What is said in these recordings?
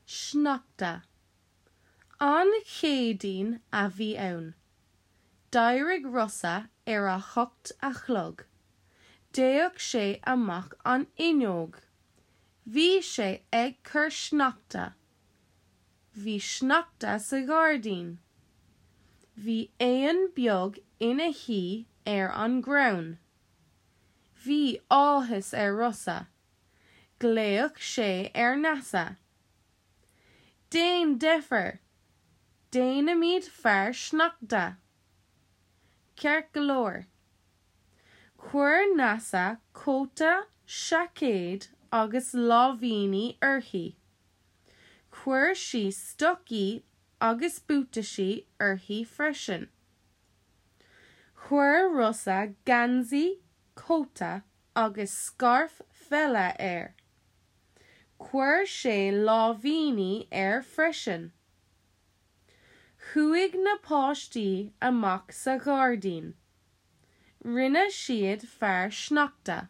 Sneachta. An chéadín a bhí ann. D'éirigh Rosa ar a chocht a chlog. Déoch sé amach an inneog. Bhí sé ag cur sneachta. Bhí sneachta sa gárdín. Bhí éon beag ina hí ar an gcrann. Bhí áthas ar Rosa. Gléoch sé ar Nasa. Déan deifir. Déanamid fear sneachta. Ceart go leor. Chuir Nasa cóta seacéad agus lámhíní uirthi. Chuir sí stocaí agus bútasaí uirthi freisin. Chuir Rosa gansaí, cóta agus scarf fella air. Chuir sé lámhíní air freisin. Chuaigh na páistí amach sa gárdín. Rinne siad fear sneachta.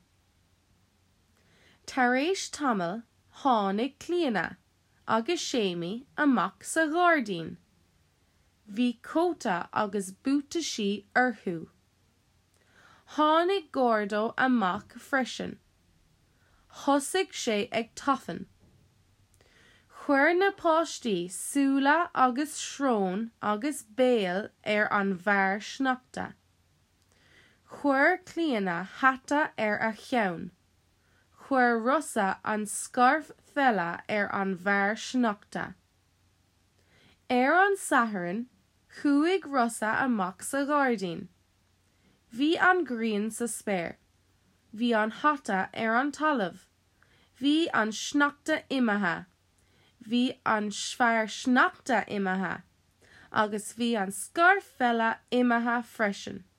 Tar éis tamil tháinig Cliana agus Séamie amach sa gárdín. Bhí cóta agus bútasaí orthú. Tháinig Gordo amach freisin. Thosaigh sé ag tofan. Chuir na páistí súla agus srón agus béal ar an bhfear sneachta. Chuir Cliana hata ar a cheann. Chuir Rosa an scarf fella ar an bhfear sneachta. Ar an sathran, chuaigh Rosa amach sa gárdín. Bhí an grian sa spéir. Bhí an hata ar an talamh. Bhí an sneachta imethe. Bhí an fear sneachta imethe. Agus bhí an scarf fella imethe freisin.